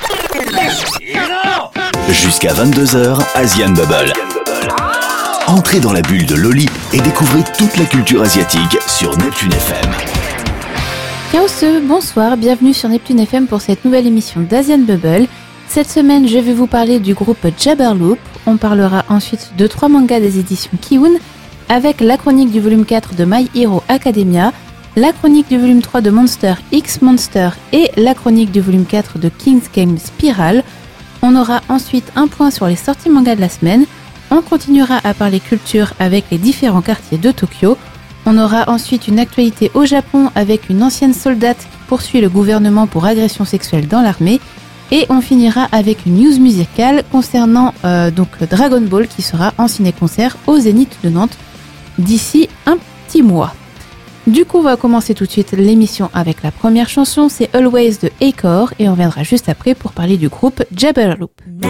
Jusqu'à 22h, Asian Bubble. Entrez dans la bulle de Loli et découvrez toute la culture asiatique sur Neptune FM. Chaos, bonsoir, bienvenue sur Neptune FM pour cette nouvelle émission d'Asian Bubble. Cette semaine, je vais vous parler du groupe Jabberloop. On parlera ensuite de 3 mangas des éditions Kiun, avec la chronique du volume 4 de My Hero Academia, la chronique du volume 3 de Monster X Monster et la chronique du volume 4 de King's Game Spiral. On aura ensuite un point sur les sorties manga de la semaine. On continuera à parler culture avec les différents quartiers de Tokyo. On aura ensuite une actualité au Japon avec une ancienne soldate qui poursuit le gouvernement pour agression sexuelle dans l'armée. Et on finira avec une news musicale concernant Dragon Ball qui sera en ciné-concert au Zénith de Nantes d'ici un petit mois. Du coup, on va commencer tout de suite l'émission avec la première chanson, c'est Always de Acor, et on reviendra juste après pour parler du groupe Jabberloop.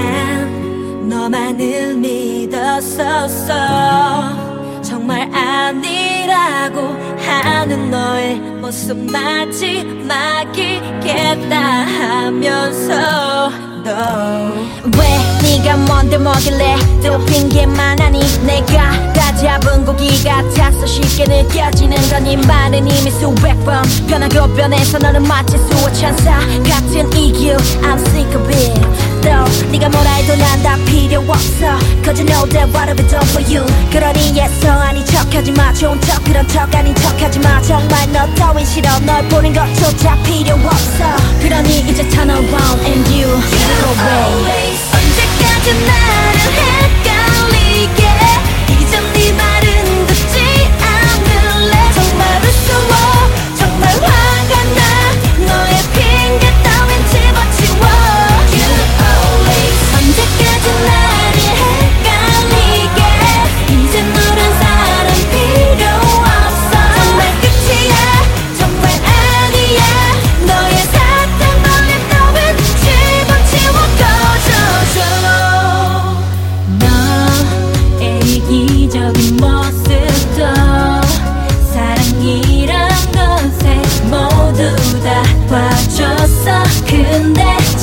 정말 아니라고 하는 너의 모습 마지막이겠다 하면서 왜 네가 뭔데 뭐길래 또 핑계만 하니 내가 다 잡은 고기 같아서 쉽게 느껴지는 건 네 말은 이미 수백 번 변하고 변해서 너는 마치 수호 천사 같은 이유 I'm sick of it 또 네가 뭐라 해도 난 다 필요 없어 Cause you know that what I've done for you 그러니 예서 아닌 척하지마 좋은 척 그런 척 아닌 척하지마 정말 너 따윈 싫어 널 보는 것조차 필요 없어 그러니 이제 turn around and you go away 언제까지 나를 헷갈리게 이젠 네 말은 듣지 않을래 정말 우스워 정말 화가 나 너의 핑계 따윈 집어치워 You always 언제까지 나를 헷갈리게 이제 너란 사람 필요 없어 정말 끝이야 정말 아니야 너의 사탕 벌림 따윈 집어치워 꺼져줘 너의 이기적인 모습도 사랑이란 것에 모두 다 봐줬어 근데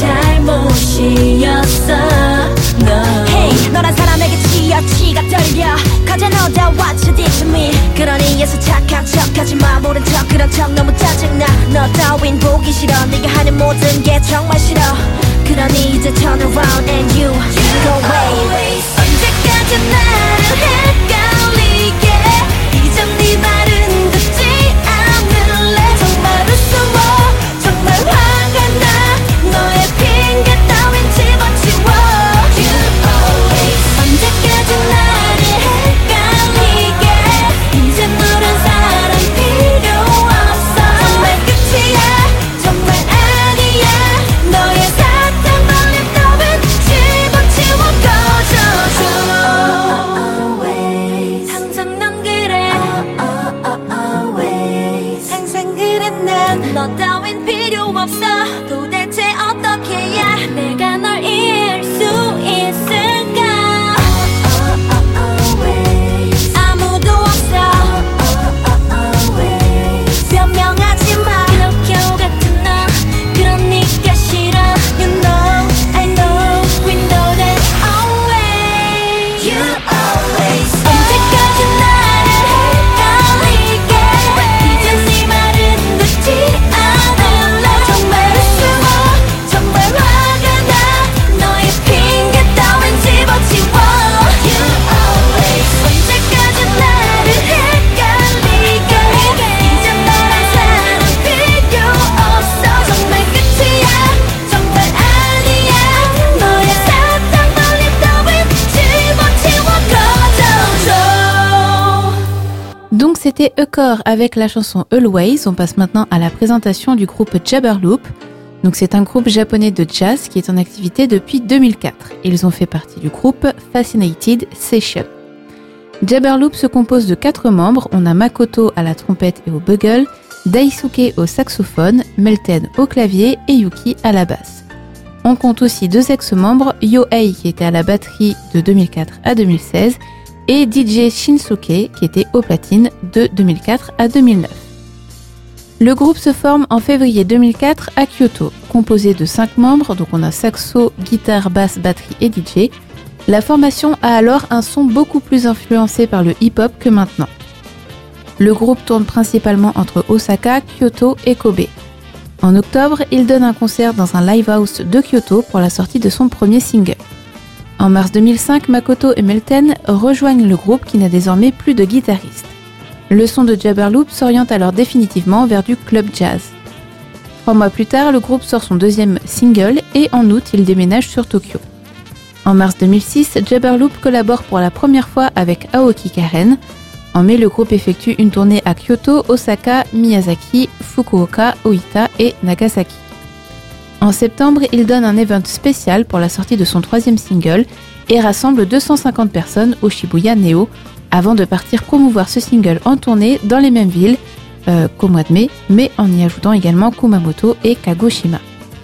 잘못이었어 너 Hey 너란 사람에게 치여치가 떨려 Cause I know that what you did to me 그러니 예서 착한 척하지마 모른 척 그런 척 너무 짜증나 너 따윈 보기 싫어 네가 하는 모든 게 정말 싫어 그러니 이제 turn around and you go away 언제까지 나를 헷갈리게 이젠 네 말은 듣지 않을래 정말 우스워 정말 화가 나 너의 핑계 따윈 집어치워 You always 언제까지 나를 헷갈리게 이제 너란 사람 필요 없어 정말 끝이야 정말 아니야 너의 사탕 벌림 따윈 집어치워 꺼져줘 Always 항상 넌 그래 Always 항상 그래 난 너 따윈 필요 없어 도대체 어떻게 해야 내가 널 이해할 수 있을까 아무도 없어 변명하지 마 이렇게 같은 너 그러니까 싫어 You know I know we know that always You always 언제까지 나를 헷갈리게 이젠 네 말은 듣지 않을래 정말 우스워 정말 화가 나 너의 핑계 따윈 집어치워 You always 언제까지 나를 헷갈리게 이제 너란 사람 필요 없어 정말 끝이야 정말 아니야 너의 사탕 벌림 따윈 집어치워 꺼져줘 Donc c'était Acor avec la chanson Always. On passe maintenant à la présentation du groupe Jabberloop. Donc c'est un groupe japonais de jazz qui est en activité depuis 2004. Ils ont fait partie du groupe Fascinated Session. Jabberloop se compose de 4 membres. On a Makoto à la trompette et au bugle, Daisuke au saxophone, Melten au clavier et Yuki à la basse. On compte aussi 2 ex-membres, Yohei qui était à la batterie de 2004 à 2016 et DJ Shinsuke qui était aux platines de 2004 à 2009. Le groupe se forme en février 2004 à Kyoto, composé de 5 membres, donc on a saxo, guitare, basse, batterie et DJ. La formation a alors un son beaucoup plus influencé par le hip-hop que maintenant. Le groupe tourne principalement entre Osaka, Kyoto et Kobe. En octobre, il donne un concert dans un live house de Kyoto pour la sortie de son premier single. En mars 2005, Makoto et Melten rejoignent le groupe qui n'a désormais plus de guitariste. Le son de Jabberloop s'oriente alors définitivement vers du club jazz. 3 mois plus tard, le groupe sort son deuxième single et en août, il déménage sur Tokyo. En mars 2006, Jabberloop collabore pour la première fois avec Aoki Karen. En mai, le groupe effectue une tournée à Kyoto, Osaka, Miyazaki, Fukuoka, Oita et Nagasaki. En septembre, il donne un event spécial pour la sortie de son 3e single et rassemble 250 personnes au Shibuya Neo avant de partir promouvoir ce single en tournée dans les mêmes villes qu'au mois de mai, mais en y ajoutant également Kumamoto et Kagoshima.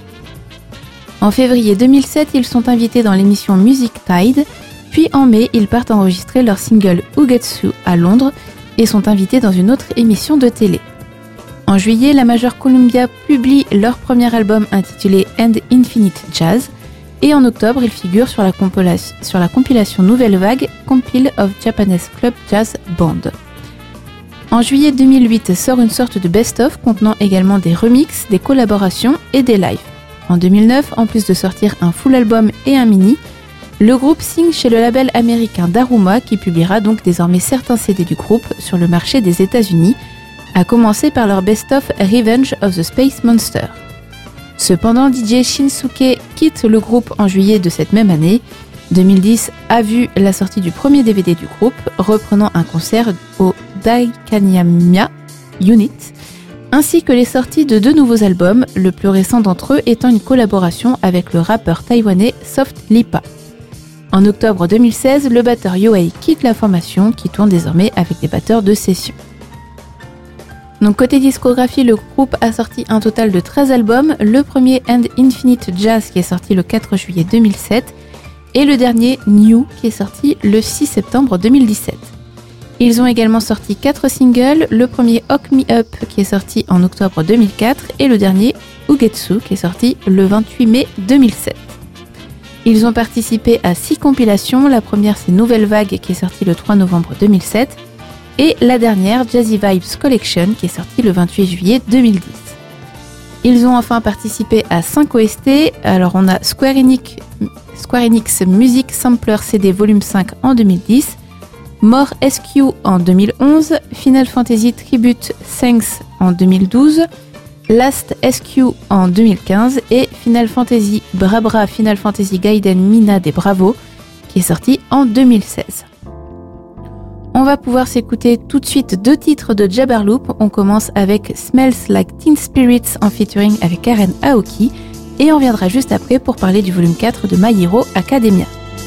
En février 2007, ils sont invités dans l'émission Music Tide. Puis en mai, ils partent enregistrer leur single Ugetsu à Londres et sont invités dans une autre émission de télé. En juillet, la Major Columbia publie leur premier album intitulé End Infinite Jazz et en octobre, ils figurent sur la compilation Nouvelle Vague Compile of Japanese Club Jazz Band. En juillet 2008 sort une sorte de best-of contenant également des remixes, des collaborations et des lives. En 2009, en plus de sortir un full album et un mini, le groupe signe chez le label américain Daruma qui publiera donc désormais certains CD du groupe sur le marché des États-Unis, à commencer par leur best-of Revenge of the Space Monster. Cependant, DJ Shinsuke quitte le groupe en juillet de cette même année. 2010 a vu la sortie du premier DVD du groupe, reprenant un concert au Daikanyamiya Unit, ainsi que les sorties de 2 nouveaux albums, le plus récent d'entre eux étant une collaboration avec le rappeur taïwanais Soft Lipa. En octobre 2016, le batteur Yohei quitte la formation qui tourne désormais avec des batteurs de session. Donc côté discographie, le groupe a sorti un total de 13 albums, le premier End Infinite Jazz qui est sorti le 4 juillet 2007 et le dernier New qui est sorti le 6 septembre 2017. Ils ont également sorti 4 singles, le premier Hook Me Up qui est sorti en octobre 2004 et le dernier Ugetsu qui est sorti le 28 mai 2007. Ils ont participé à 6 compilations, la première c'est Nouvelle Vague qui est sortie le 3 novembre 2007 et la dernière Jazzy Vibes Collection qui est sortie le 28 juillet 2010. Ils ont enfin participé à 5 OST, alors on a Square Enix Music Sampler CD Volume 5 en 2010, More SQ en 2011, Final Fantasy Tribute Thanks en 2012, Last SQ en 2015 et Final Fantasy Bra Final Fantasy Gaiden Mina des Bravos qui est sorti en 2016. On va pouvoir s'écouter tout de suite 2 titres de Jabberloop. On commence avec Smells Like Teen Spirits en featuring avec Karen Aoki et on viendra juste après pour parler du volume 4 de My Hero Academia.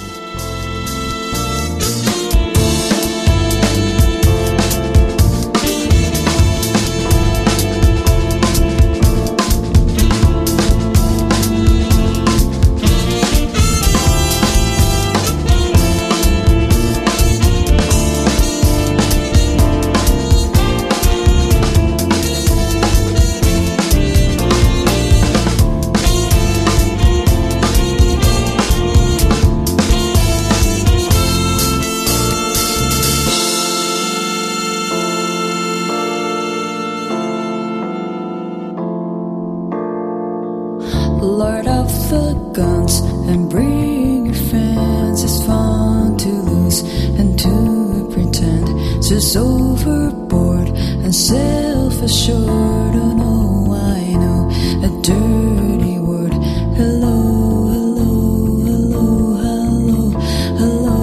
Lord of the guns and bring your friends. It's fun to lose and to pretend. Just overboard and self-assured. Oh no, I know a dirty word. Hello, hello, hello, hello, hello,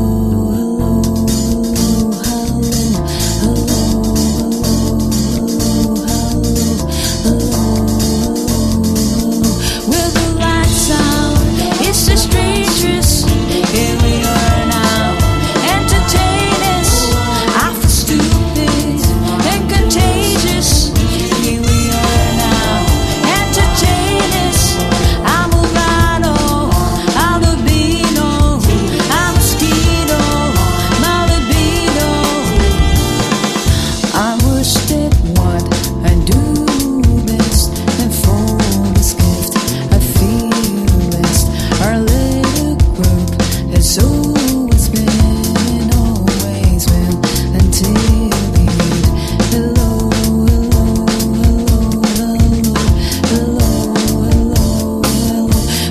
hello, hello, hello, hello, hello. With the lights out, it's the strangers. Here we are now, entertainers. I feel stupid and contagious. Here we are now, entertainers.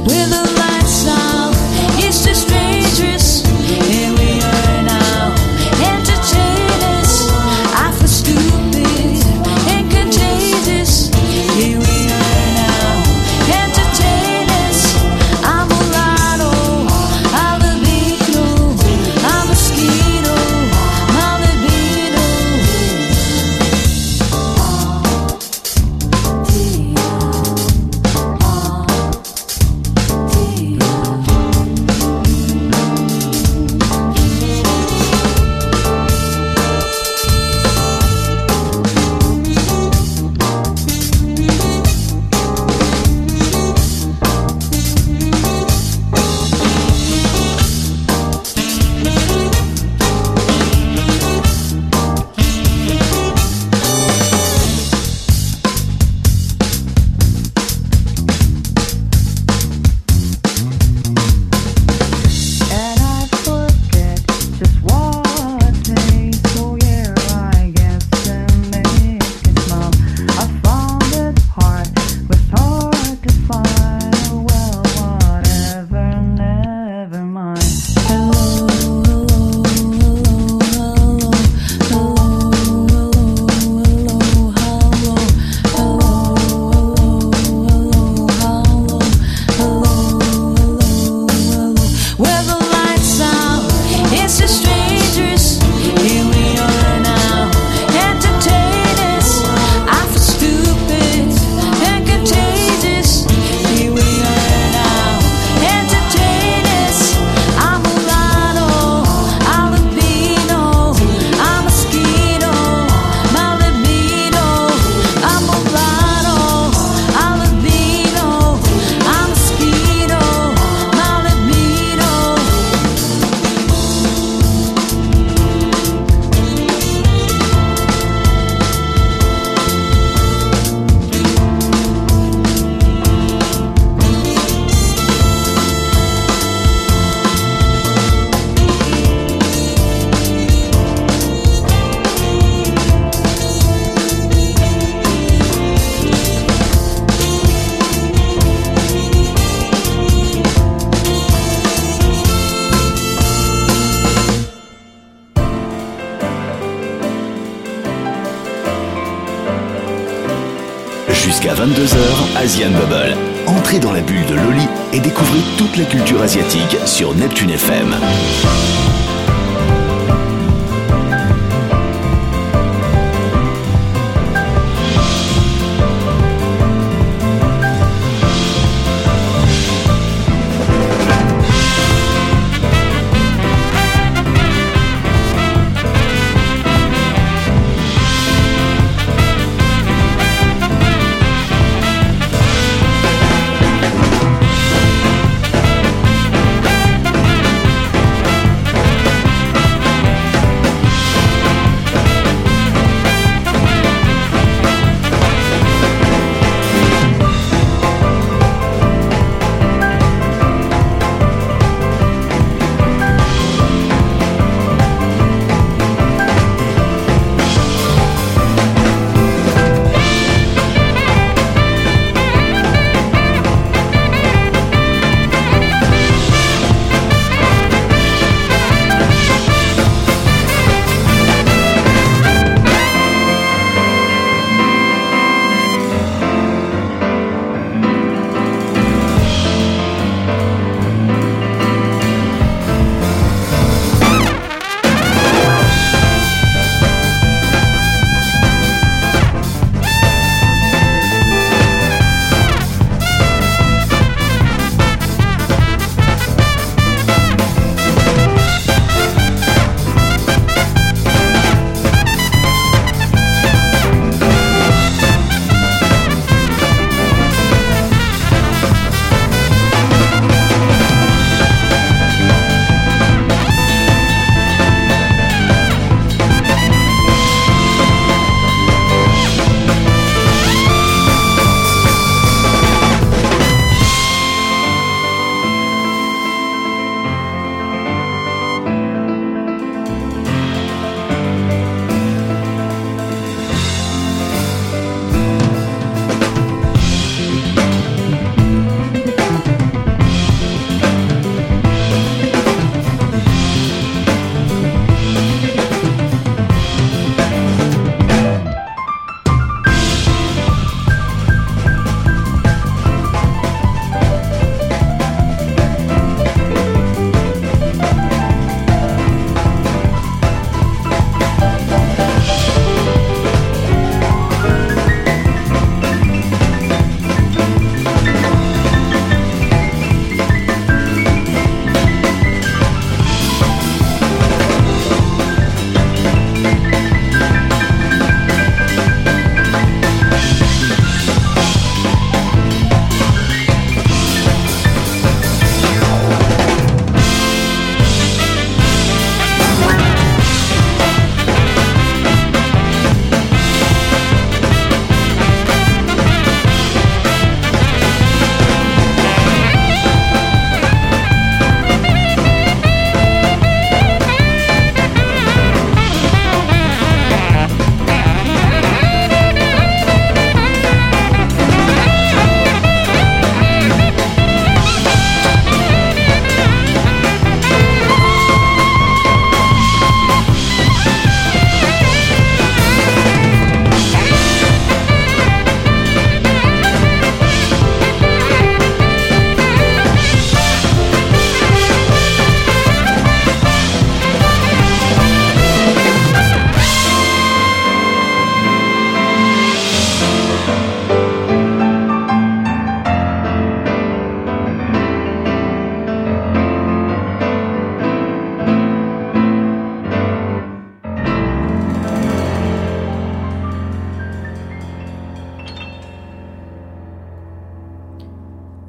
Jusqu'à 22h, Asian Bubble. Entrez dans la bulle de Loli et découvrez toute la culture asiatique sur Neptune FM.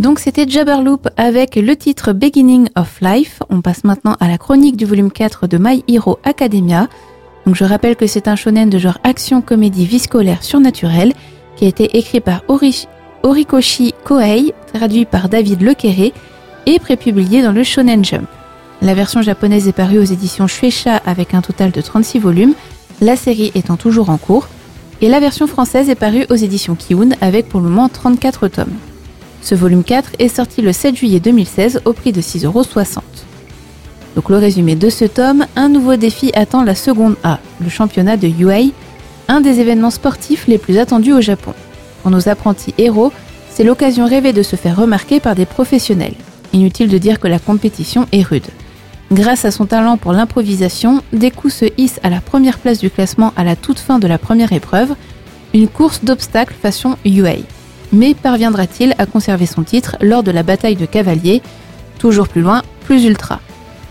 Donc c'était Jabberloop avec le titre Beginning of Life. On passe maintenant à la chronique du volume 4 de My Hero Academia. Donc je rappelle que c'est un shonen de genre action-comédie vie scolaire surnaturelle qui a été écrit par Horikoshi Kohei, traduit par David Lequeré et prépublié dans le Shonen Jump. La version japonaise est parue aux éditions Shueisha avec un total de 36 volumes, la série étant toujours en cours, et la version française est parue aux éditions Kiun avec pour le moment 34 tomes. Ce volume 4 est sorti le 7 juillet 2016 au prix de 6,60 €. Donc le résumé de ce tome, un nouveau défi attend la seconde A, le championnat de UA, un des événements sportifs les plus attendus au Japon. Pour nos apprentis héros, c'est l'occasion rêvée de se faire remarquer par des professionnels. Inutile de dire que la compétition est rude. Grâce à son talent pour l'improvisation, Deku se hisse à la première place du classement à la toute fin de la première épreuve, une course d'obstacles façon UA. Mais parviendra-t-il à conserver son titre lors de la bataille de cavaliers? Toujours plus loin, plus ultra.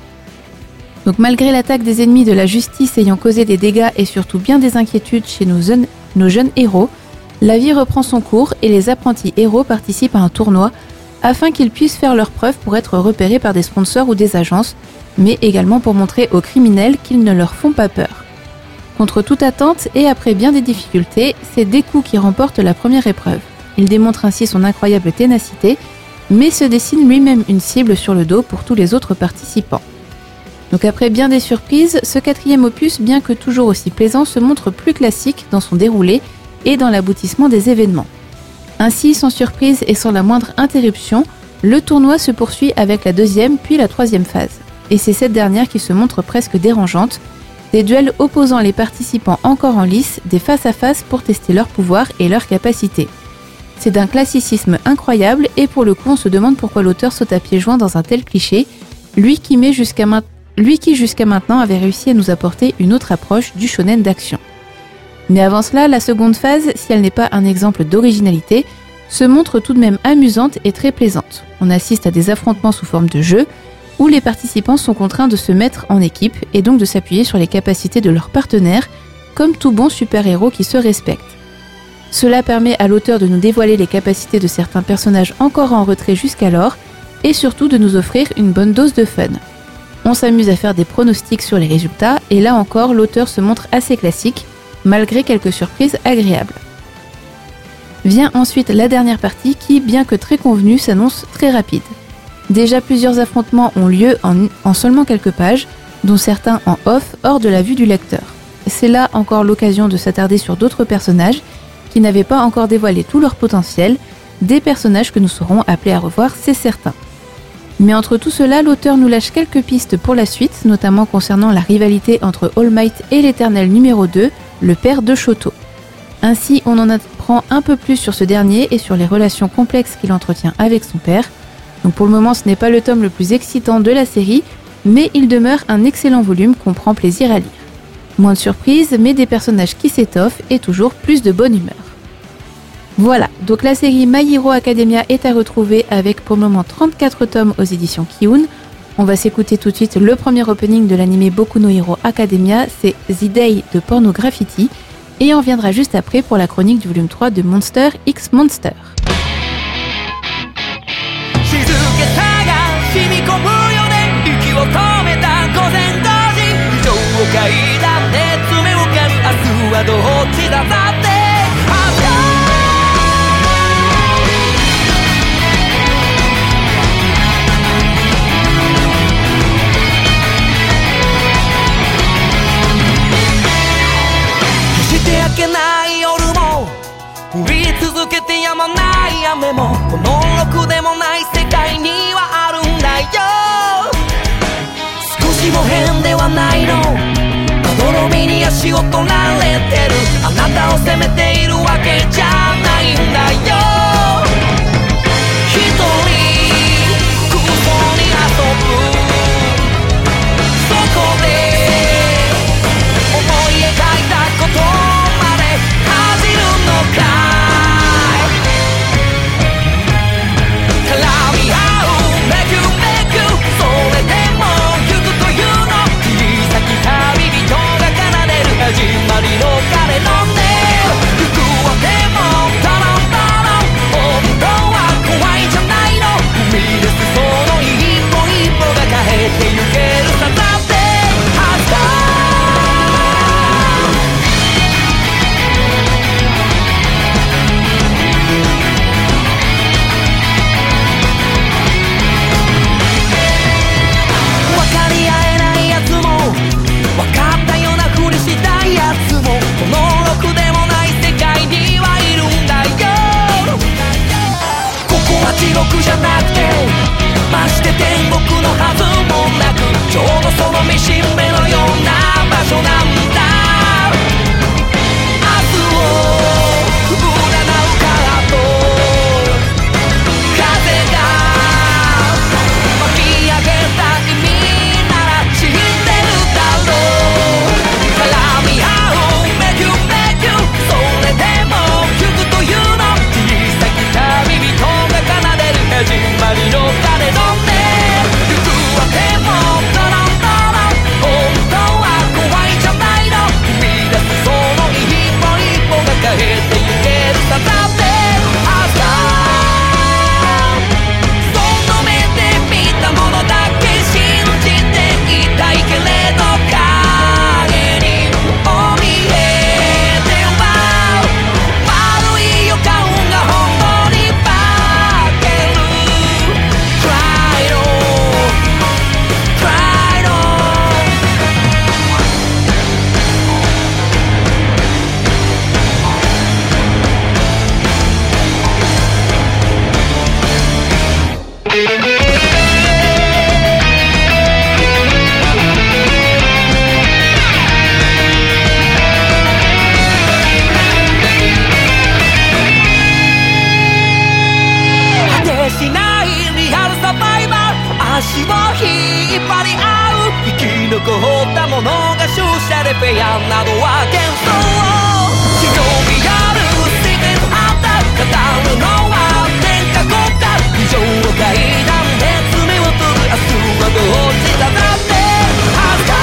Donc malgré l'attaque des ennemis de la justice ayant causé des dégâts et surtout bien des inquiétudes chez nos jeunes héros, la vie reprend son cours et les apprentis héros participent à un tournoi afin qu'ils puissent faire leurs preuves pour être repérés par des sponsors ou des agences, mais également pour montrer aux criminels qu'ils ne leur font pas peur. Contre toute attente et après bien des difficultés, c'est Deku qui remporte la première épreuve. Il démontre ainsi son incroyable ténacité, mais se dessine lui-même une cible sur le dos pour tous les autres participants. Donc après bien des surprises, ce quatrième opus, bien que toujours aussi plaisant, se montre plus classique dans son déroulé et dans l'aboutissement des événements. Ainsi, sans surprise et sans la moindre interruption, le tournoi se poursuit avec la deuxième puis la troisième phase. Et c'est cette dernière qui se montre presque dérangeante, des duels opposant les participants encore en lice, des face-à-face pour tester leur pouvoir et leurs capacités. C'est d'un classicisme incroyable et pour le coup on se demande pourquoi l'auteur saute à pieds joints dans un tel cliché, lui qui jusqu'à maintenant avait réussi à nous apporter une autre approche du shonen d'action. Mais avant cela, la seconde phase, si elle n'est pas un exemple d'originalité, se montre tout de même amusante et très plaisante. On assiste à des affrontements sous forme de jeu, où les participants sont contraints de se mettre en équipe et donc de s'appuyer sur les capacités de leurs partenaires, comme tout bon super-héros qui se respecte. Cela permet à l'auteur de nous dévoiler les capacités de certains personnages encore en retrait jusqu'alors, et surtout de nous offrir une bonne dose de fun. On s'amuse à faire des pronostics sur les résultats, et là encore l'auteur se montre assez classique, malgré quelques surprises agréables. Vient ensuite la dernière partie qui, bien que très convenue, s'annonce très rapide. Déjà plusieurs affrontements ont lieu en seulement quelques pages, dont certains en off, hors de la vue du lecteur. C'est là encore l'occasion de s'attarder sur d'autres personnages qui n'avaient pas encore dévoilé tout leur potentiel, des personnages que nous serons appelés à revoir, c'est certain. Mais entre tout cela, l'auteur nous lâche quelques pistes pour la suite, notamment concernant la rivalité entre All Might et l'Éternel numéro 2, le père de Shoto. Ainsi, on en apprend un peu plus sur ce dernier et sur les relations complexes qu'il entretient avec son père. Donc pour le moment, ce n'est pas le tome le plus excitant de la série, mais il demeure un excellent volume qu'on prend plaisir à lire. Moins de surprises, mais des personnages qui s'étoffent et toujours plus de bonne humeur. Voilà, donc la série My Hero Academia est à retrouver avec pour le moment 34 tomes aux éditions Kiun. On va s'écouter tout de suite le premier opening de l'anime Boku no Hero Academia, c'est The Day de Porno Graffiti, et on viendra juste après pour la chronique du volume 3 de Monster X Monster. 始まりの彼のね足を引っ張り合う生き残ったものが勝者でフェアなどは幻想忍びあるシークレットハンター語るのは天下国家非常の階段で爪を取る明日はどっちだって恥ずか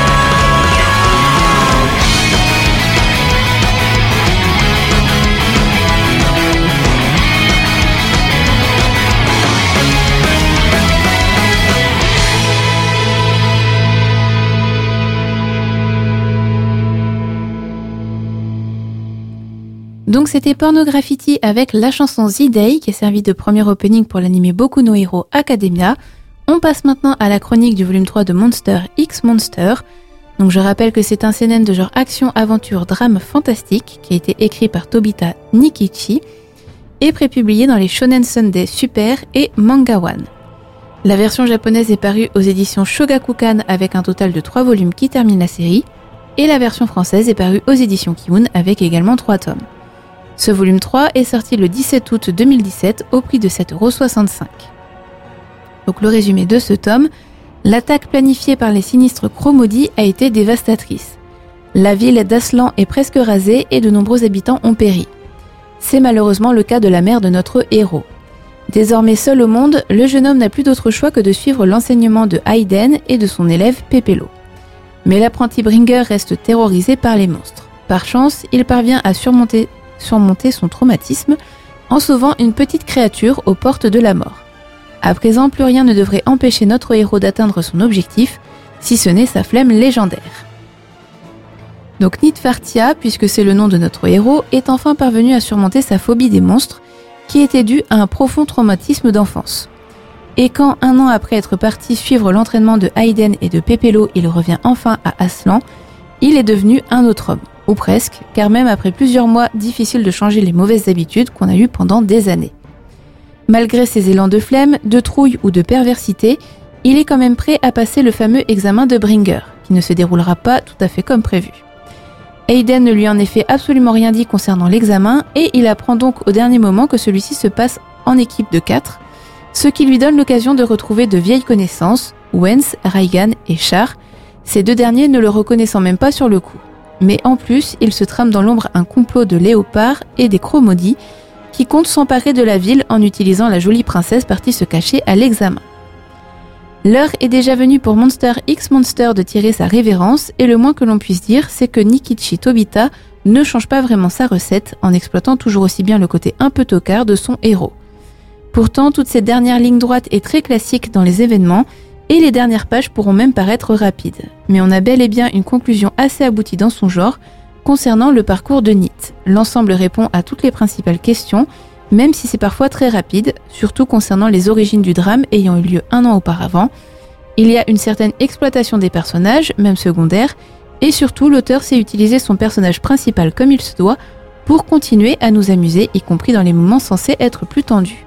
Donc c'était Porno Graffiti avec la chanson Z-Day qui a servi de premier opening pour l'anime Boku no Hero Academia. On passe maintenant à la chronique du volume 3 de Monster X Monster. Donc je rappelle que c'est un seinen de genre action, aventure, drame fantastique qui a été écrit par Tobita Nikichi et prépublié dans les Shonen Sunday Super et Manga One. La version japonaise est parue aux éditions Shogakukan avec un total de 3 volumes qui terminent la série et la version française est parue aux éditions Kiun avec également 3 tomes. Ce volume 3 est sorti le 17 août 2017 au prix de 7,65€. Donc le résumé de ce tome, l'attaque planifiée par les sinistres Chromodis a été dévastatrice. La ville d'Aslan est presque rasée et de nombreux habitants ont péri. C'est malheureusement le cas de la mère de notre héros. Désormais seul au monde, le jeune homme n'a plus d'autre choix que de suivre l'enseignement de Hayden et de son élève Pepelo. Mais l'apprenti Bringer reste terrorisé par les monstres. Par chance, il parvient à surmonter son traumatisme en sauvant une petite créature aux portes de la mort. À présent, plus rien ne devrait empêcher notre héros d'atteindre son objectif, si ce n'est sa flemme légendaire. Donc Nitfartia, puisque c'est le nom de notre héros, est enfin parvenu à surmonter sa phobie des monstres, qui était due à un profond traumatisme d'enfance. Et quand, 1 an après être parti suivre l'entraînement de Hayden et de Pepelo, il revient enfin à Aslan, il est devenu un autre homme. Ou presque, car même après plusieurs mois, difficile de changer les mauvaises habitudes qu'on a eues pendant des années. Malgré ses élans de flemme, de trouille ou de perversité, il est quand même prêt à passer le fameux examen de Bringer, qui ne se déroulera pas tout à fait comme prévu. Hayden ne lui en effet absolument rien dit concernant l'examen, et il apprend donc au dernier moment que celui-ci se passe en équipe de 4, ce qui lui donne l'occasion de retrouver de vieilles connaissances, Wens, Raigan et Char, ces 2 derniers ne le reconnaissant même pas sur le coup. Mais en plus, il se trame dans l'ombre un complot de léopards et des Chromodis qui comptent s'emparer de la ville en utilisant la jolie princesse partie se cacher à l'examen. L'heure est déjà venue pour Monster X Monster de tirer sa révérence et le moins que l'on puisse dire, c'est que Nikichi Tobita ne change pas vraiment sa recette en exploitant toujours aussi bien le côté un peu tocard de son héros. Pourtant, toute cette dernière ligne droite est très classique dans les événements et les dernières pages pourront même paraître rapides. Mais on a bel et bien une conclusion assez aboutie dans son genre concernant le parcours de Nit. L'ensemble répond à toutes les principales questions, même si c'est parfois très rapide, surtout concernant les origines du drame ayant eu lieu 1 an auparavant. Il y a une certaine exploitation des personnages, même secondaires, et surtout l'auteur sait utiliser son personnage principal comme il se doit pour continuer à nous amuser, y compris dans les moments censés être plus tendus.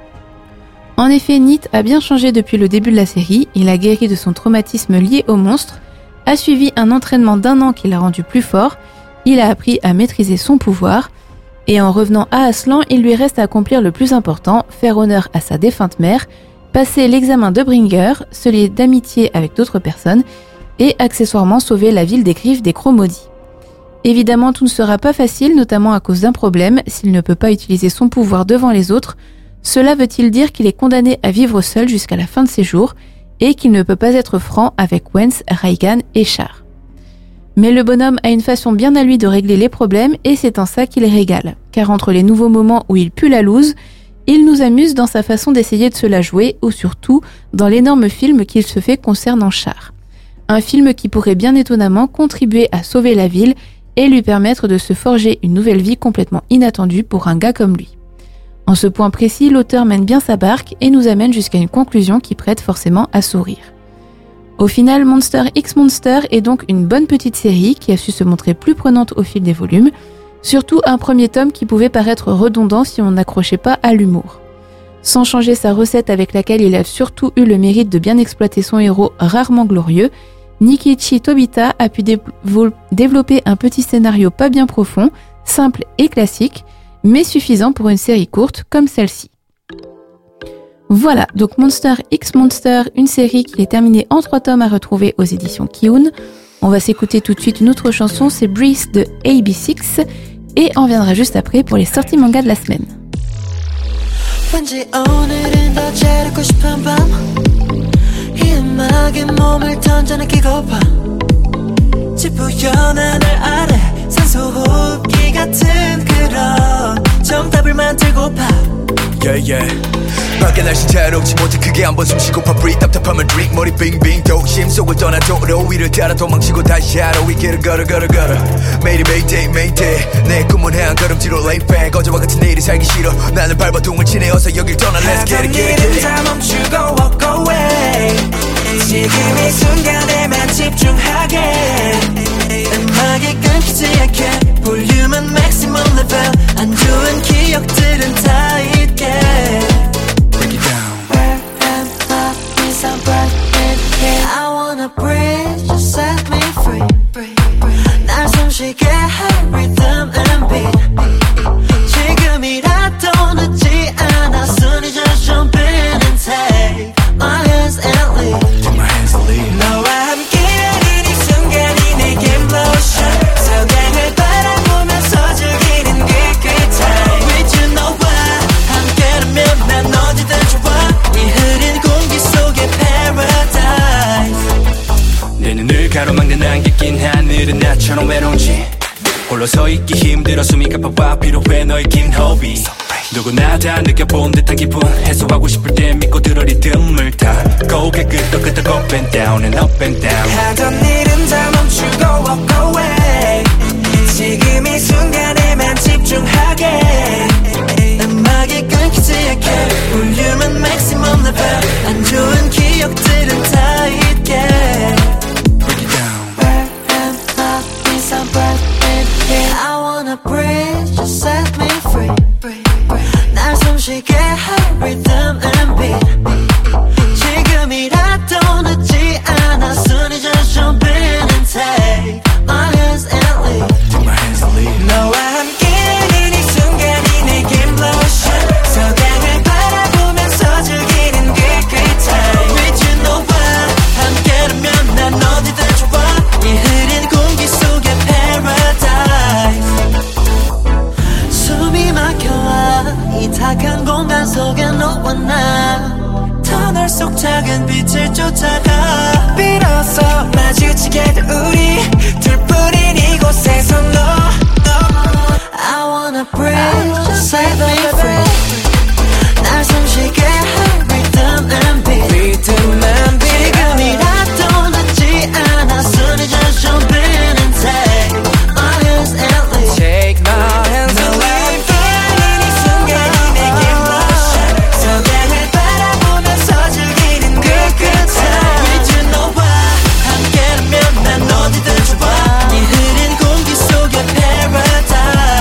En effet, Nit a bien changé depuis le début de la série, il a guéri de son traumatisme lié aux monstres, a suivi un entraînement d'1 an qui l'a rendu plus fort, il a appris à maîtriser son pouvoir, et en revenant à Aslan, il lui reste à accomplir le plus important, faire honneur à sa défunte mère, passer l'examen de Bringer, se lier d'amitié avec d'autres personnes, et accessoirement sauver la ville des griffes des Chromodis. Évidemment, tout ne sera pas facile, notamment à cause d'un problème, s'il ne peut pas utiliser son pouvoir devant les autres. Cela veut-il dire qu'il est condamné à vivre seul jusqu'à la fin de ses jours et qu'il ne peut pas être franc avec Wens, Raigan et Char. Mais le bonhomme a une façon bien à lui de régler les problèmes et c'est en ça qu'il régale, car entre les nouveaux moments où il pue la loose, il nous amuse dans sa façon d'essayer de se la jouer ou surtout dans l'énorme film qu'il se fait concernant Char. Un film qui pourrait bien étonnamment contribuer à sauver la ville et lui permettre de se forger une nouvelle vie complètement inattendue pour un gars comme lui. En ce point précis, l'auteur mène bien sa barque et nous amène jusqu'à une conclusion qui prête forcément à sourire. Au final, Monster X Monster est donc une bonne petite série qui a su se montrer plus prenante au fil des volumes, surtout un premier tome qui pouvait paraître redondant si on n'accrochait pas à l'humour. Sans changer sa recette avec laquelle il a surtout eu le mérite de bien exploiter son héros rarement glorieux, Nikichi Tobita a pu développer un petit scénario pas bien profond, simple et classique, mais suffisant pour une série courte comme celle-ci. Voilà, donc Monster X Monster, une série qui est terminée en 3 tomes à retrouver aux éditions Kiun. On va s'écouter tout de suite une autre chanson, c'est Breeze de AB6, et on reviendra juste après pour les sorties manga de la semaine. 왠지 오늘은 더 재르고 싶은 밤 이 음악에 몸을 던져 느끼고파 지푸연 하늘 아래 산소 호흡기 같은 그런 정답을 만들고파 Yeah yeah 밖에 날씨 자유롭지 못해 크게 한번 숨쉬고파 Breathe 답답하면 drink 머리 빙빙 도심 속을 떠나도록 위를 따라 도망치고 다시 하루 이 길을 걸어 매일이 Mayday Mayday 내 꿈은 한 걸음뒤로 lay back 어제와 같은 내일이 살기 싫어 나는 발버둥을 치네 어서 여길 떠나 Let's get it get it get it 다 멈추고 walk away 지금 이 순간에만 집중하게 음악이 끊기지 않게 볼륨은 maximum level 안 좋은 기억들은 다 잊게 Break it down Where am I? Is I'm breaking here I wanna breathe, just set me free 날 숨쉬게 할 rhythm and beat 지금이라도 늦지 않아 손이 just jump in and take my hands and lead Take my hands and lead 너와 함께하는 이 순간이 내겐 lotion 서강을 바라보면서 즐기는 good time With you 너와 함께라면 난 어디든 좋아 이 흐린 공기 속의 paradise 내 눈을 가로막는 안개 낀 하늘은 나처럼 외로운지 홀로 서 있기 힘들어 숨이 가빠와 필요해 너의 긴 호흡이 누구나 다 느껴본 듯한 기분 해소하고 싶을 때 믿고 들어 리듬을 타 고개 끄덕끄덕 up and down and up and down 하던 일은 다 멈추고 walk away 지금 이 순간에만 집중하게 음악이 끊기지 않게 볼륨은 maximum level 안 좋은 기억들은 다 잊게 Break it down Where am I? Is I'm breaking here I wanna breathe, just set me free 날 숨쉬게 할 rhythm and beat 지금이라도 늦지 않아 손이 just jump in and take my hands and lead Take my hands and lead 너와 함께하는 이 순간이 내겐 lotion 서강을 바라보면서 즐기는 good time With you 너와 함께라면 난 어디든 좋아 이 흐린 공기 속의 paradise 숨이 막혀와 이 탁한 공간 속에 너와 나 터널 속 작은 빛을 쫓아가 비로소 마주치게 될 우리 둘뿐인 이곳에서 너 I wanna breathe, just set me free 날 숨쉬게 할 rhythm and beat 지금이라도 늦지 않아 손이 just jump in and take my hands and lead Take my hands and 너와 함께하는 이 순간이 내겐 lotion 서강을 바라보면서 즐기는 good time With you 너와 함께라면 난 어디든 좋아 이 흐린 공기 속의 paradise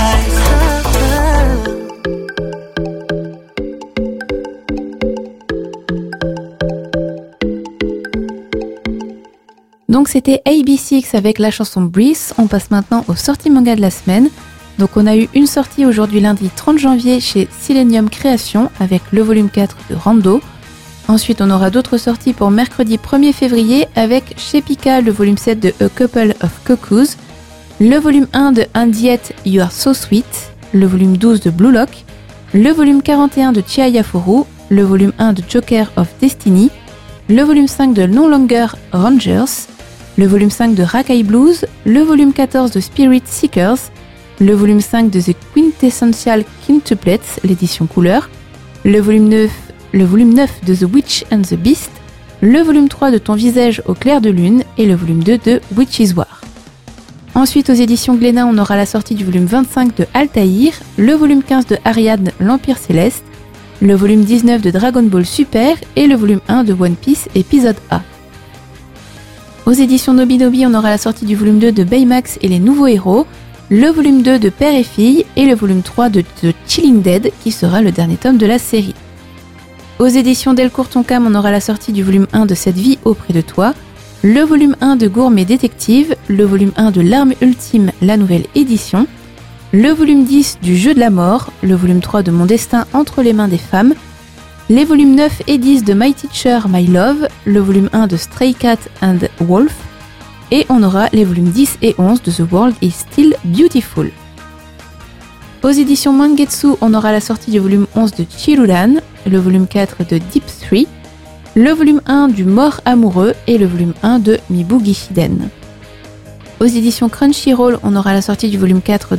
Donc c'était AB6 avec la chanson Breeze. On passe maintenant aux sorties manga de la semaine. Donc on a eu une sortie aujourd'hui lundi 30 janvier chez Silenium Création avec le volume 4 de Rando. Ensuite on aura d'autres sorties pour mercredi 1er février avec chez Pika le volume 7 de A Couple of Cuckoos, le volume 1 de Indiette You Are So Sweet, le volume 12 de Blue Lock, le volume 41 de Chihaya Furu, le volume 1 de Joker of Destiny, le volume 5 de No Longer Rangers, le volume 5 de Rakai Blues, le volume 14 de Spirit Seekers, le volume 5 de The Quintessential Quintuplets, l'édition couleur, le volume 9 de The Witch and the Beast, le volume 3 de Ton visage au clair de lune et le volume 2 de Witch's War. Ensuite, aux éditions Glénat, on aura la sortie du volume 25 de Altaïr, le volume 15 de Ariadne, l'Empire Céleste, le volume 19 de Dragon Ball Super et le volume 1 de One Piece, épisode A. Aux éditions Nobinobi, on aura la sortie du volume 2 de Baymax et les nouveaux héros, le volume 2 de Père et Fille et le volume 3 de The Chilling Dead, qui sera le dernier tome de la série. Aux éditions Delcourt Tonkam, on aura la sortie du volume 1 de Cette vie auprès de toi, le volume 1 de Gourmet Détective, le volume 1 de L'arme ultime, la nouvelle édition, le volume 10 du Jeu de la mort, le volume 3 de Mon destin entre les mains des femmes, les volumes 9 et 10 de My Teacher, My Love, le volume 1 de Stray Cat and Wolf, et on aura les volumes 10 et 11 de The World is Still Beautiful. Aux éditions Mangetsu, on aura la sortie du volume 11 de Chiruran, le volume 4 de Deep 3, le volume 1 du Mort Amoureux et le volume 1 de Mibu Gishiden. Aux éditions Crunchyroll, on aura la sortie du volume 4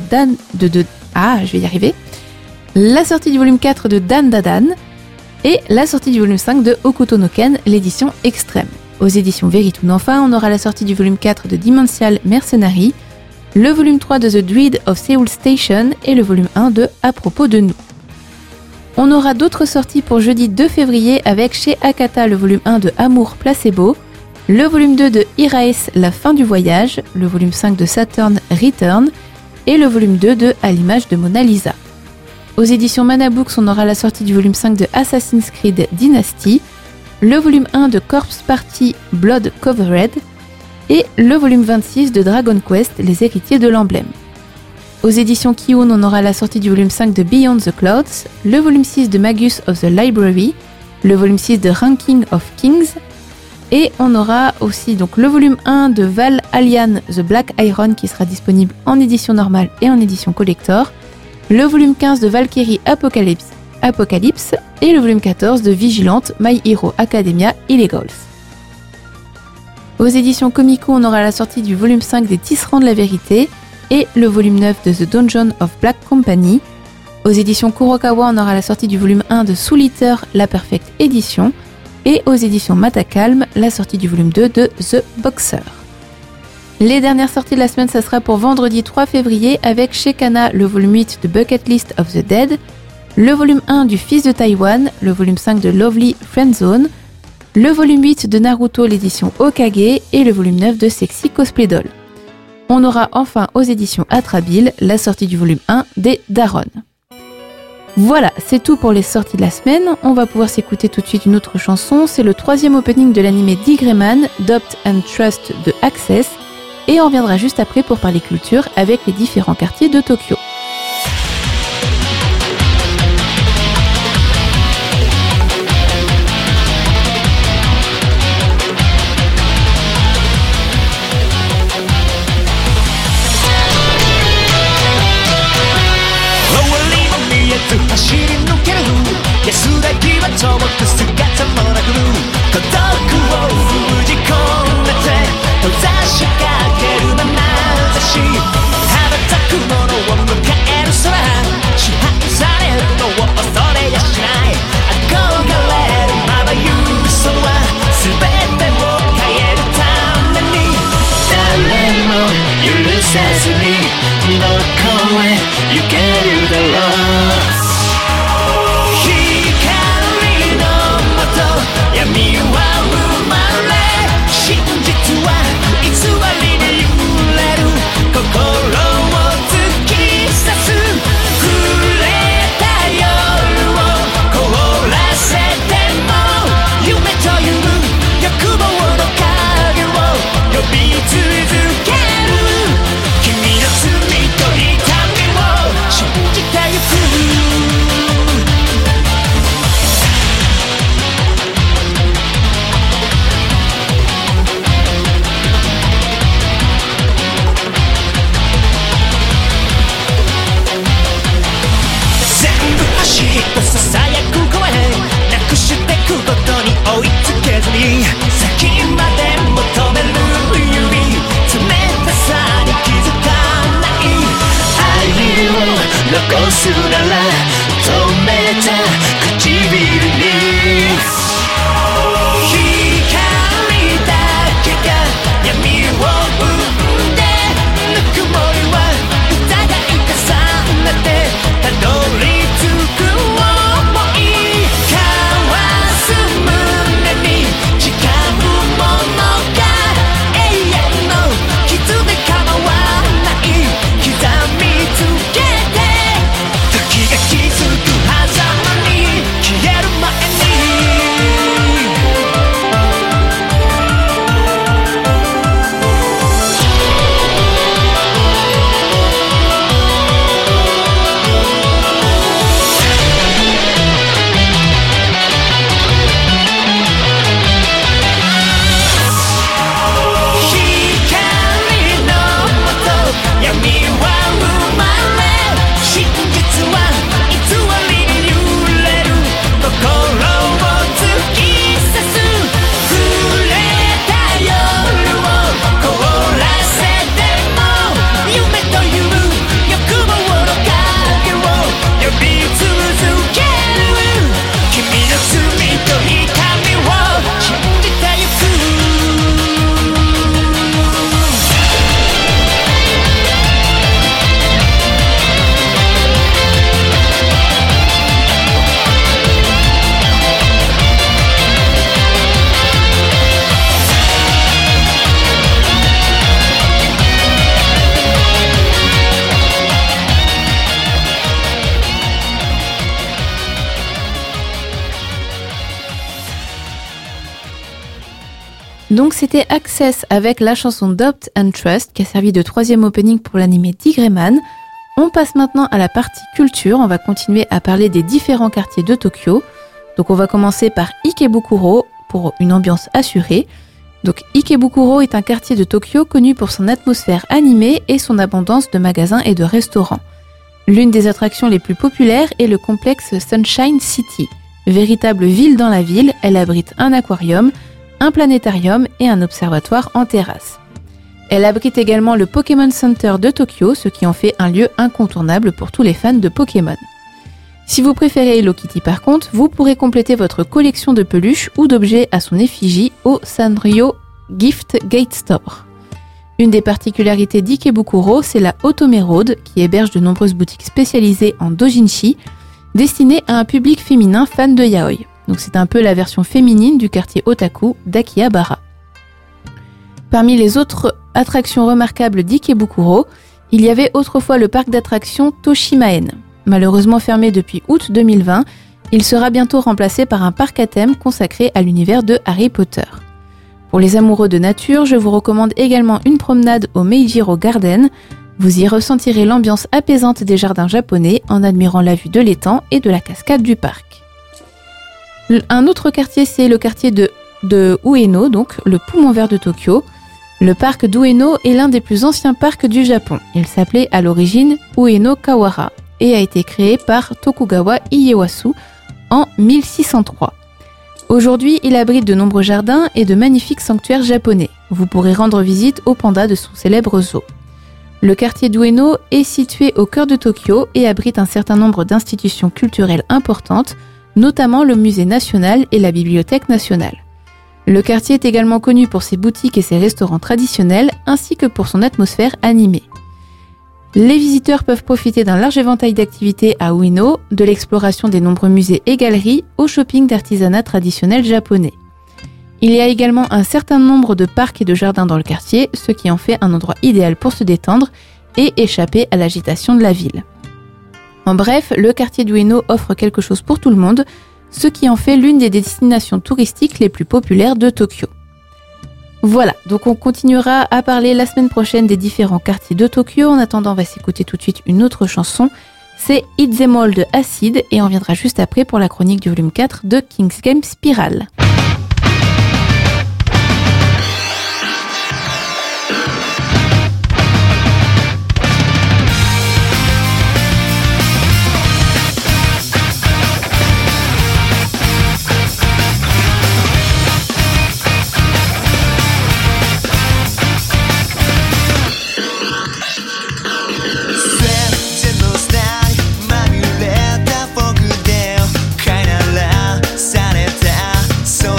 la sortie du volume 4 de Dan Dadan et la sortie du volume 5 de Hokuto no Ken, l'édition extrême. Aux éditions Veritune enfin, on aura la sortie du volume 4 de Dimensional Mercenary, le volume 3 de The Druid of Seoul Station et le volume 1 de À propos de nous. On aura d'autres sorties pour jeudi 2 février avec chez Akata le volume 1 de Amour Placebo, le volume 2 de Iraes La fin du voyage, le volume 5 de Saturn Return et le volume 2 de À l'image de Mona Lisa. Aux éditions Manabooks, on aura la sortie du volume 5 de Assassin's Creed Dynasty, le volume 1 de Corpse Party Blood Covered et le volume 26 de Dragon Quest, les héritiers de l'emblème. Aux éditions Kiun, on aura la sortie du volume 5 de Beyond the Clouds, le volume 6 de Magus of the Library, le volume 6 de Ranking of Kings, et on aura aussi donc le volume 1 de Val Allian The Black Iron qui sera disponible en édition normale et en édition collector, le volume 15 de Valkyrie Apocalypse et le volume 14 de Vigilante My Hero Academia Illegals. Aux éditions Comico, on aura la sortie du volume 5 des Tisserands de la Vérité et le volume 9 de The Dungeon of Black Company. Aux éditions Kurokawa, on aura la sortie du volume 1 de Soul Eater, la Perfect Edition. Et aux éditions Matacalm, la sortie du volume 2 de The Boxer. Les dernières sorties de la semaine, ça sera pour vendredi 3 février avec chez Kana le volume 8 de Bucket List of the Dead, le volume 1 du Fils de Taïwan, le volume 5 de Lovely Friendzone, le volume 8 de Naruto l'édition Hokage et le volume 9 de Sexy Cosplay Doll. On aura enfin aux éditions Atrabile la sortie du volume 1 des Daron. Voilà, c'est tout pour les sorties de la semaine. On va pouvoir s'écouter tout de suite une autre chanson. C'est le 3e opening de l'anime Digreman, Dopt and Trust de Access. Et on reviendra juste après pour parler culture avec les différents quartiers de Tokyo. You Donc c'était Access avec la chanson Doubt and Trust qui a servi de troisième opening pour l'anime Digreman. On passe maintenant à la partie culture, on va continuer à parler des différents quartiers de Tokyo. Donc on va commencer par Ikebukuro pour une ambiance assurée. Donc Ikebukuro est un quartier de Tokyo connu pour son atmosphère animée et son abondance de magasins et de restaurants. L'une des attractions les plus populaires est le complexe Sunshine City. Véritable ville dans la ville, elle abrite un aquarium, un planétarium et un observatoire en terrasse. Elle abrite également le Pokémon Center de Tokyo, ce qui en fait un lieu incontournable pour tous les fans de Pokémon. Si vous préférez Hello Kitty par contre, vous pourrez compléter votre collection de peluches ou d'objets à son effigie au Sanrio Gift Gate Store. Une des particularités d'Ikebukuro, c'est la Otome Road, qui héberge de nombreuses boutiques spécialisées en dojinshi, destinées à un public féminin fan de yaoi. Donc c'est un peu la version féminine du quartier otaku d'Akihabara. Parmi les autres attractions remarquables d'Ikebukuro, il y avait autrefois le parc d'attractions Toshimaen. Malheureusement fermé depuis août 2020, il sera bientôt remplacé par un parc à thème consacré à l'univers de Harry Potter. Pour les amoureux de nature, je vous recommande également une promenade au Meijiro Garden. Vous y ressentirez l'ambiance apaisante des jardins japonais en admirant la vue de l'étang et de la cascade du parc. Un autre quartier, c'est le quartier de Ueno, donc le poumon vert de Tokyo. Le parc d'Ueno est l'un des plus anciens parcs du Japon. Il s'appelait à l'origine Ueno Kawara et a été créé par Tokugawa Ieyasu en 1603. Aujourd'hui, il abrite de nombreux jardins et de magnifiques sanctuaires japonais. Vous pourrez rendre visite aux pandas de son célèbre zoo. Le quartier d'Ueno est situé au cœur de Tokyo et abrite un certain nombre d'institutions culturelles importantes, notamment le musée national et la bibliothèque nationale. Le quartier est également connu pour ses boutiques et ses restaurants traditionnels, ainsi que pour son atmosphère animée. Les visiteurs peuvent profiter d'un large éventail d'activités à Ueno, de l'exploration des nombreux musées et galeries, au shopping d'artisanat traditionnel japonais. Il y a également un certain nombre de parcs et de jardins dans le quartier, ce qui en fait un endroit idéal pour se détendre et échapper à l'agitation de la ville. En bref, le quartier d'Ueno offre quelque chose pour tout le monde, ce qui en fait l'une des destinations touristiques les plus populaires de Tokyo. Voilà, donc on continuera à parler la semaine prochaine des différents quartiers de Tokyo. En attendant, on va s'écouter tout de suite une autre chanson. C'est It's a Mall de Acid et on viendra juste après pour la chronique du volume 4 de King's Game Spiral. So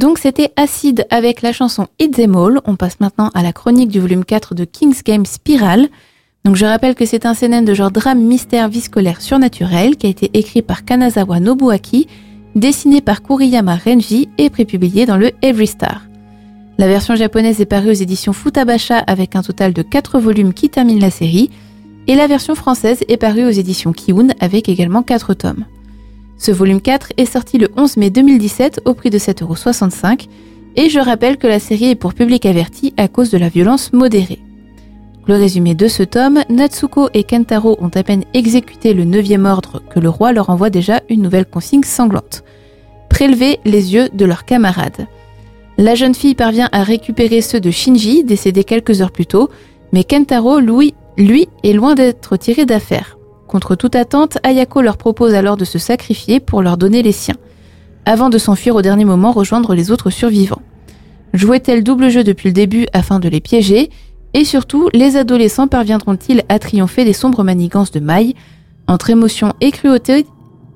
Donc c'était Acid avec la chanson Hit Them All. On passe maintenant à la chronique du volume 4 de King's Game Spiral. Donc je rappelle que c'est un seinen de genre drame, mystère, vie scolaire surnaturel qui a été écrit par Kanazawa Nobuaki, dessiné par Kuriyama Renji et prépublié dans le Every Star. La version japonaise est parue aux éditions Futabasha avec un total de 4 volumes qui terminent la série, et la version française est parue aux éditions Kiun avec également 4 tomes. Ce volume 4 est sorti le 11 mai 2017 au prix de 7,65 €, et je rappelle que la série est pour public averti à cause de la violence modérée. Le résumé de ce tome, Natsuko et Kentaro ont à peine exécuté le 9e ordre que le roi leur envoie déjà une nouvelle consigne sanglante. Prélever les yeux de leurs camarades. La jeune fille parvient à récupérer ceux de Shinji, décédé quelques heures plus tôt, mais Kentaro, lui, est loin d'être tiré d'affaire. Contre toute attente, Ayako leur propose alors de se sacrifier pour leur donner les siens, avant de s'enfuir au dernier moment rejoindre les autres survivants. Jouait-elle double jeu depuis le début afin de les piéger ? Et surtout, les adolescents parviendront-ils à triompher des sombres manigances de Mai ? Entre émotion et cruauté,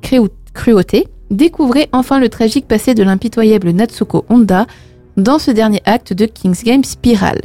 découvrez enfin le tragique passé de l'impitoyable Natsuko Honda dans ce dernier acte de King's Game Spiral.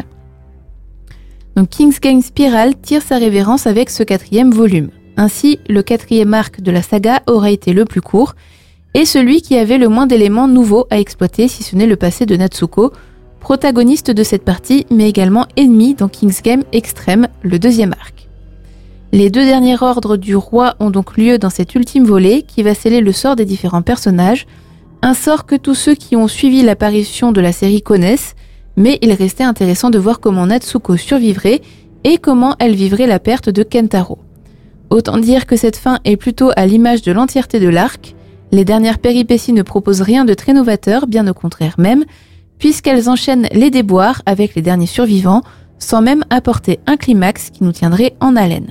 Donc King's Game Spiral tire sa révérence avec ce 4e volume. Ainsi, le 4e arc de la saga aura été le plus court et celui qui avait le moins d'éléments nouveaux à exploiter si ce n'est le passé de Natsuko, protagoniste de cette partie mais également ennemi dans King's Game Extreme, le 2e arc. Les 2 derniers ordres du roi ont donc lieu dans cet ultime volet qui va sceller le sort des différents personnages, un sort que tous ceux qui ont suivi l'apparition de la série connaissent, mais il restait intéressant de voir comment Natsuko survivrait et comment elle vivrait la perte de Kentaro. Autant dire que cette fin est plutôt à l'image de l'entièreté de l'arc, les dernières péripéties ne proposent rien de très novateur, bien au contraire même, puisqu'elles enchaînent les déboires avec les derniers survivants, sans même apporter un climax qui nous tiendrait en haleine.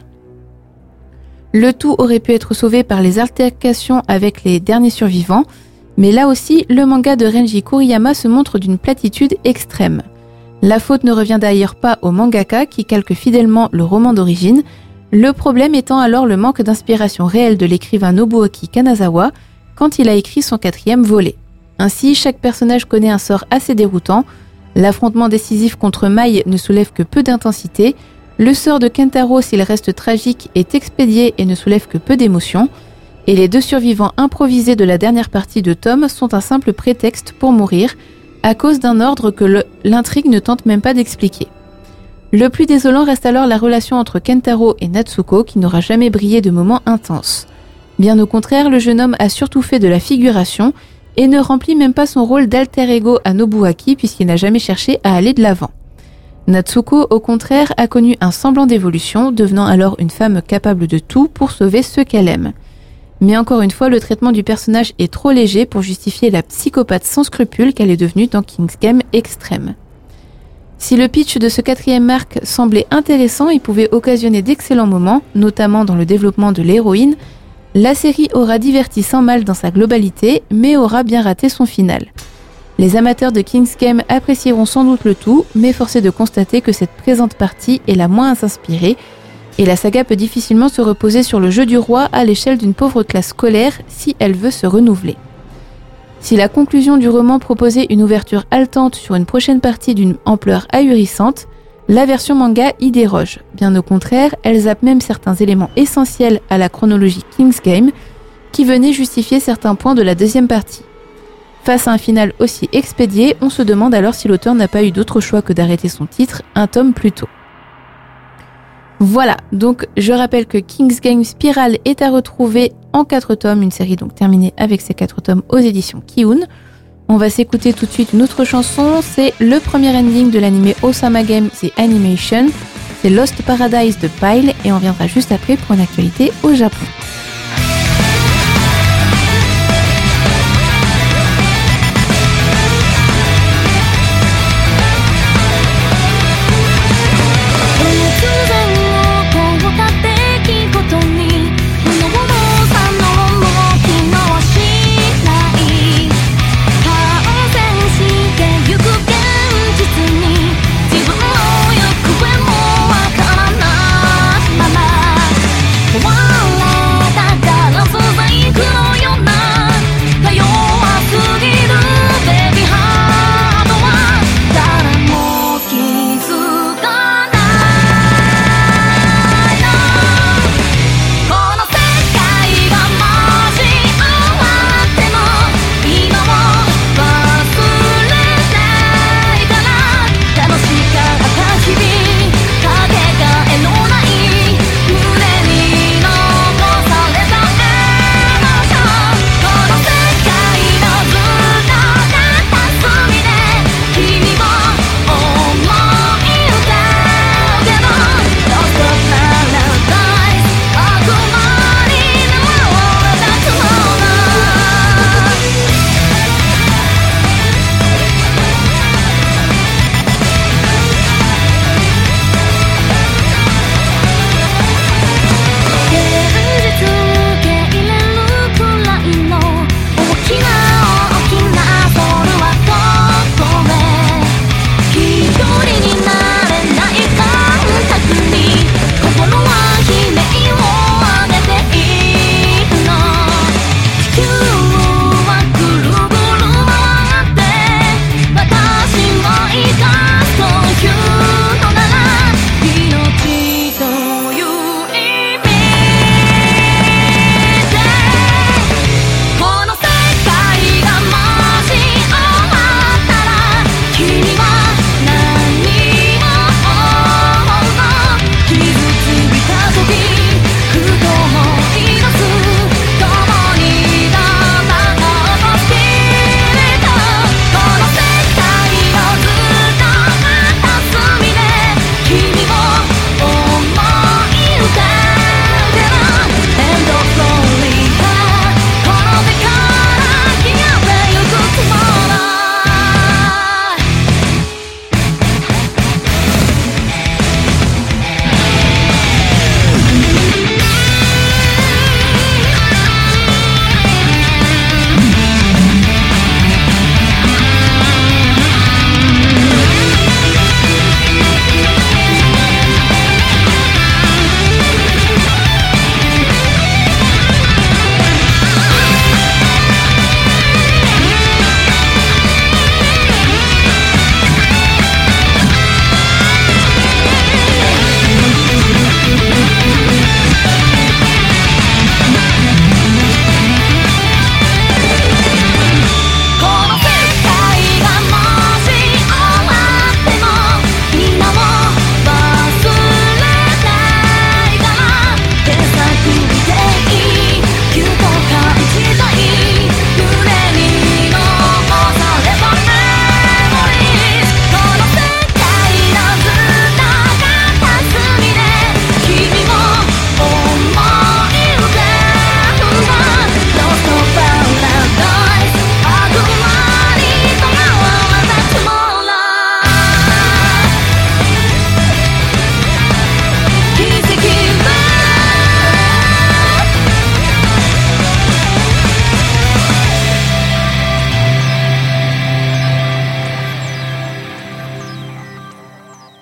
Le tout aurait pu être sauvé par les altercations avec les derniers survivants, mais là aussi, le manga de Renji Kuriyama se montre d'une platitude extrême. La faute ne revient d'ailleurs pas au mangaka qui calque fidèlement le roman d'origine, le problème étant alors le manque d'inspiration réelle de l'écrivain Nobuaki Kanazawa quand il a écrit son 4e volet. Ainsi, chaque personnage connaît un sort assez déroutant, l'affrontement décisif contre Mai ne soulève que peu d'intensité, le sort de Kentaro, s'il reste tragique, est expédié et ne soulève que peu d'émotions, et les 2 survivants improvisés de la dernière partie de tome sont un simple prétexte pour mourir, à cause d'un ordre que l'intrigue ne tente même pas d'expliquer. Le plus désolant reste alors la relation entre Kentaro et Natsuko qui n'aura jamais brillé de moments intenses. Bien au contraire, le jeune homme a surtout fait de la figuration et ne remplit même pas son rôle d'alter ego à Nobuaki puisqu'il n'a jamais cherché à aller de l'avant. Natsuko, au contraire, a connu un semblant d'évolution, devenant alors une femme capable de tout pour sauver ceux qu'elle aime. Mais encore une fois, le traitement du personnage est trop léger pour justifier la psychopathe sans scrupules qu'elle est devenue dans King's Game Extreme. Si le pitch de ce 4e arc semblait intéressant et pouvait occasionner d'excellents moments, notamment dans le développement de l'héroïne, la série aura diverti sans mal dans sa globalité, mais aura bien raté son final. Les amateurs de King's Game apprécieront sans doute le tout, mais force est de constater que cette présente partie est la moins inspirée, et la saga peut difficilement se reposer sur le jeu du roi à l'échelle d'une pauvre classe scolaire si elle veut se renouveler. Si la conclusion du roman proposait une ouverture haletante sur une prochaine partie d'une ampleur ahurissante, la version manga y déroge. Bien au contraire, elle zappe même certains éléments essentiels à la chronologie King's Game qui venaient justifier certains points de la 2e partie. Face à un final aussi expédié, on se demande alors si l'auteur n'a pas eu d'autre choix que d'arrêter son titre un tome plus tôt. Voilà, donc je rappelle que King's Game Spiral est à retrouver en 4 tomes, une série donc terminée avec ces 4 tomes aux éditions Kiun. On va s'écouter tout de suite une autre chanson, c'est le premier ending de l'anime Osama Game The Animation, c'est Lost Paradise de Pyle et on reviendra juste après pour une actualité au Japon. 「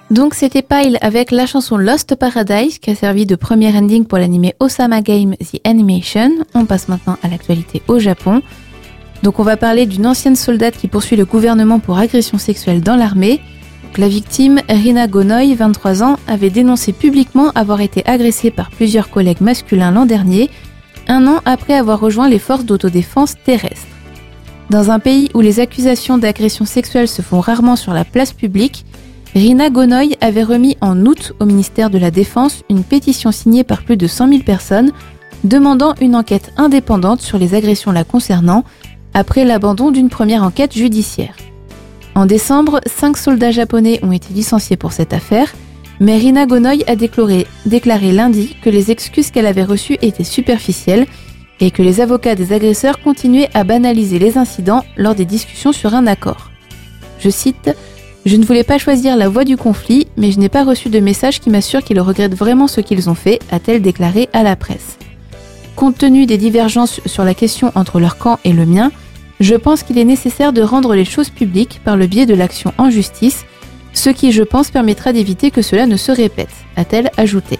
Donc c'était Pile avec la chanson Lost Paradise qui a servi de premier ending pour l'anime Osama Game The Animation. On passe maintenant à l'actualité au Japon. Donc on va parler d'une ancienne soldate qui poursuit le gouvernement pour agression sexuelle dans l'armée. Donc, la victime, Rina Gonoy, 23 ans, avait dénoncé publiquement avoir été agressée par plusieurs collègues masculins l'an dernier, un an après avoir rejoint les forces d'autodéfense terrestre. Dans un pays où les accusations d'agression sexuelle se font rarement sur la place publique, Rina Gonoy avait remis en août au ministère de la Défense une pétition signée par plus de 100 000 personnes demandant une enquête indépendante sur les agressions la concernant après l'abandon d'une première enquête judiciaire. En décembre, 5 soldats japonais ont été licenciés pour cette affaire, mais Rina Gonoy a déclaré lundi que les excuses qu'elle avait reçues étaient superficielles et que les avocats des agresseurs continuaient à banaliser les incidents lors des discussions sur un accord. Je cite « Je ne voulais pas choisir la voie du conflit, mais je n'ai pas reçu de message qui m'assure qu'ils regrettent vraiment ce qu'ils ont fait », a-t-elle déclaré à la presse. Compte tenu des divergences sur la question entre leur camp et le mien, je pense qu'il est nécessaire de rendre les choses publiques par le biais de l'action en justice, ce qui, je pense, permettra d'éviter que cela ne se répète, a-t-elle ajouté.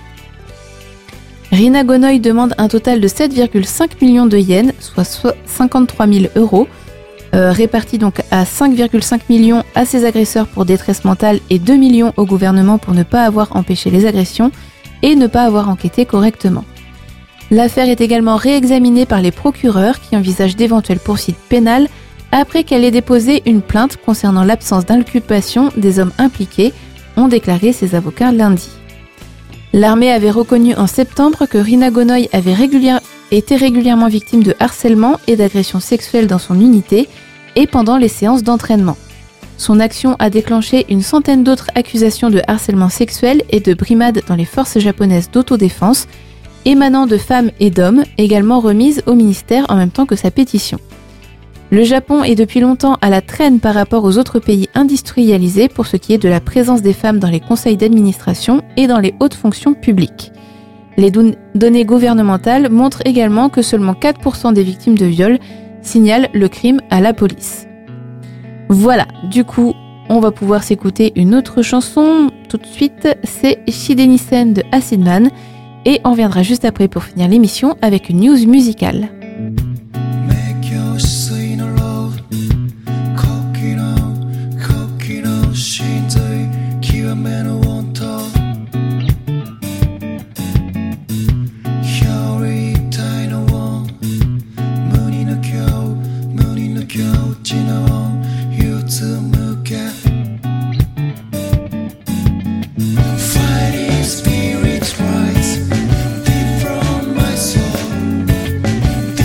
Rina Gonoy demande un total de 7,5 millions de yens, soit 53 000 euros, répartis donc à 5,5 millions à ses agresseurs pour détresse mentale et 2 millions au gouvernement pour ne pas avoir empêché les agressions et ne pas avoir enquêté correctement. L'affaire est également réexaminée par les procureurs qui envisagent d'éventuelles poursuites pénales après qu'elle ait déposé une plainte concernant l'absence d'inculpation des hommes impliqués, ont déclaré ses avocats lundi. L'armée avait reconnu en septembre que Rina Gonoy avait été régulièrement victime de harcèlement et d'agressions sexuelles dans son unité et pendant les séances d'entraînement. Son action a déclenché une centaine d'autres accusations de harcèlement sexuel et de brimade dans les forces japonaises d'autodéfense, émanant de femmes et d'hommes, également remises au ministère en même temps que sa pétition. Le Japon est depuis longtemps à la traîne par rapport aux autres pays industrialisés pour ce qui est de la présence des femmes dans les conseils d'administration et dans les hautes fonctions publiques. Les données gouvernementales montrent également que seulement 4% des victimes de viol signalent le crime à la police. Voilà, du coup, on va pouvoir s'écouter une autre chanson. Tout de suite, c'est Shidenisen de Acid Man. Et on reviendra juste après pour finir l'émission avec une news musicale. Fighting spirits rise deep from my soul.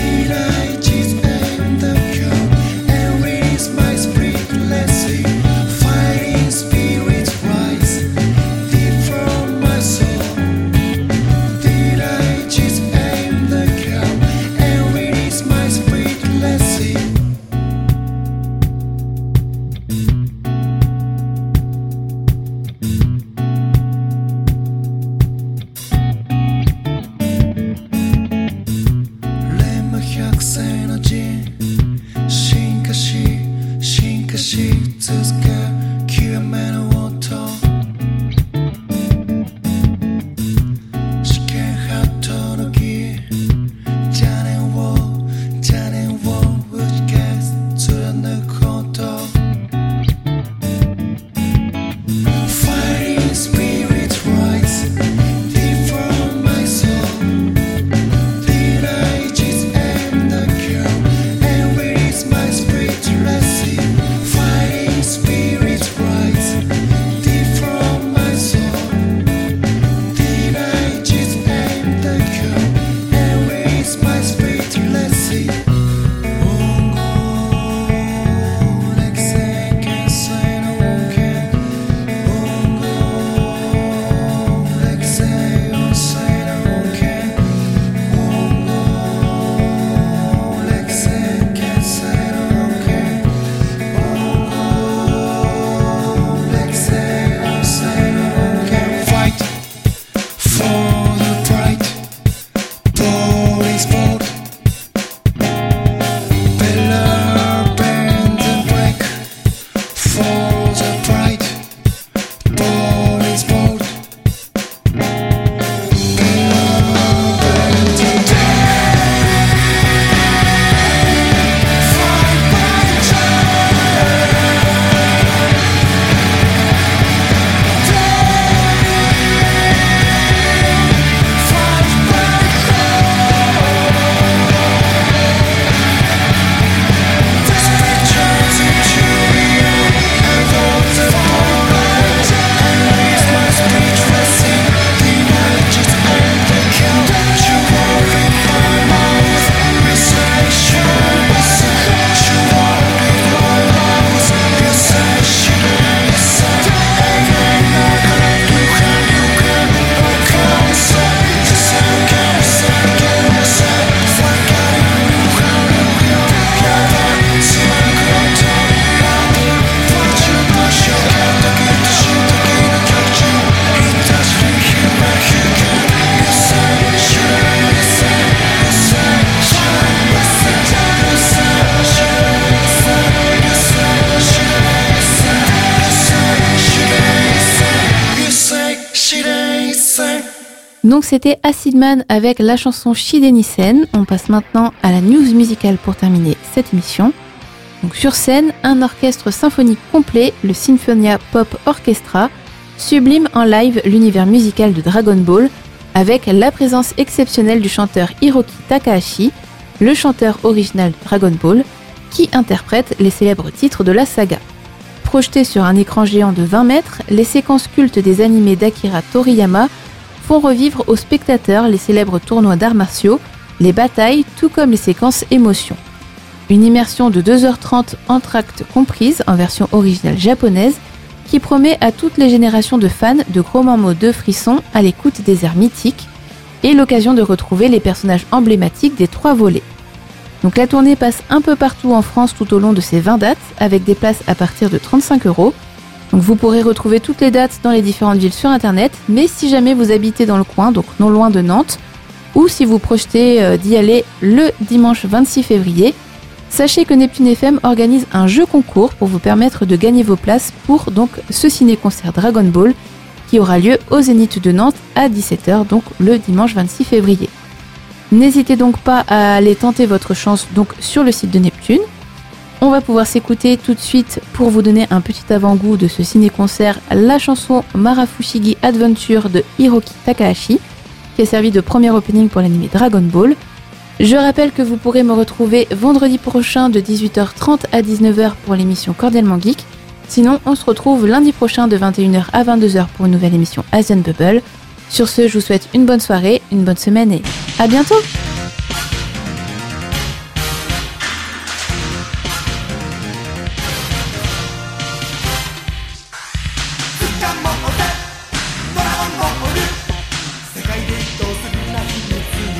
Donc c'était Acid Man avec la chanson Shideni-sen. On passe maintenant à la news musicale pour terminer cette émission. Donc sur scène, un orchestre symphonique complet, le Sinfonia Pop Orchestra, sublime en live l'univers musical de Dragon Ball avec la présence exceptionnelle du chanteur Hiroki Takahashi, le chanteur original de Dragon Ball, qui interprète les célèbres titres de la saga. Projetées sur un écran géant de 20 mètres, les séquences cultes des animés d'Akira Toriyama font revivre aux spectateurs les célèbres tournois d'arts martiaux, les batailles, tout comme les séquences émotions. Une immersion de 2h30 entr'actes comprises en version originale japonaise qui promet à toutes les générations de fans de gros morceaux de frissons à l'écoute des airs mythiques et l'occasion de retrouver les personnages emblématiques des 3 volets. Donc la tournée passe un peu partout en France tout au long de ces 20 dates avec des places à partir de 35 €. Donc vous pourrez retrouver toutes les dates dans les différentes villes sur internet, mais si jamais vous habitez dans le coin, donc non loin de Nantes, ou si vous projetez d'y aller le dimanche 26 février, sachez que Neptune FM organise un jeu concours pour vous permettre de gagner vos places pour donc ce ciné-concert Dragon Ball qui aura lieu au Zénith de Nantes à 17h, donc le dimanche 26 février. N'hésitez donc pas à aller tenter votre chance donc sur le site de Neptune. On va pouvoir s'écouter tout de suite pour vous donner un petit avant-goût de ce ciné-concert, la chanson Marafushigi Adventure de Hiroki Takahashi, qui a servi de premier opening pour l'anime Dragon Ball. Je rappelle que vous pourrez me retrouver vendredi prochain de 18h30 à 19h pour l'émission Cordialement Geek. Sinon, on se retrouve lundi prochain de 21h à 22h pour une nouvelle émission Asian Bubble. Sur ce, je vous souhaite une bonne soirée, une bonne semaine et à bientôt!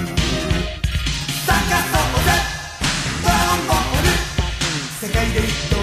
Second